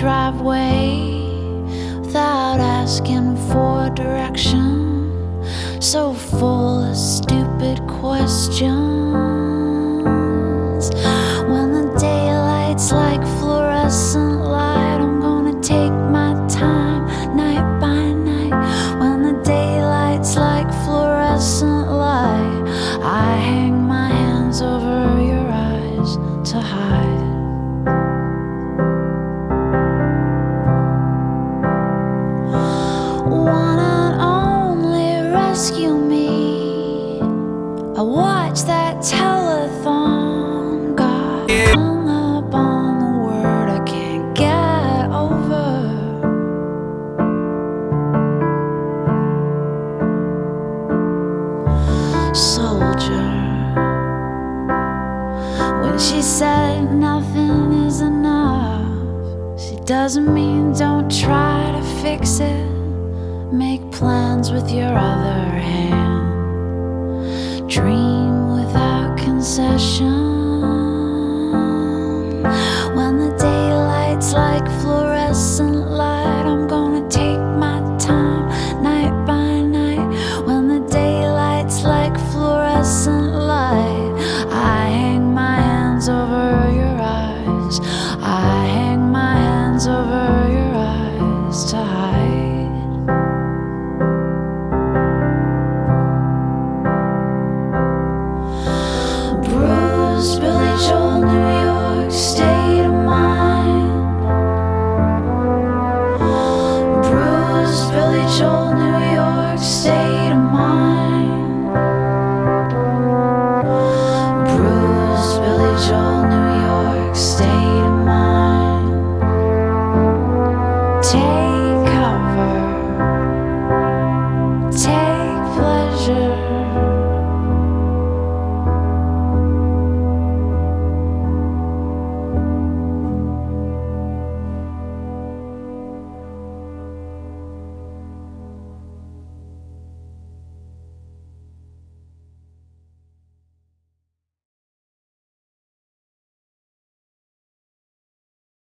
driveway without asking for direction, so full of stupid questions. When the daylight's like fluorescent light, I'm gonna take my time night by night. When the daylight's like fluorescent light, I hang my hands over your eyes to hide. One and only rescue me. I watch that telethon, got hung up on the word I can't get over. Soldier, when she said nothing is enough, she doesn't mean don't try to fix it. Make plans with your other hand.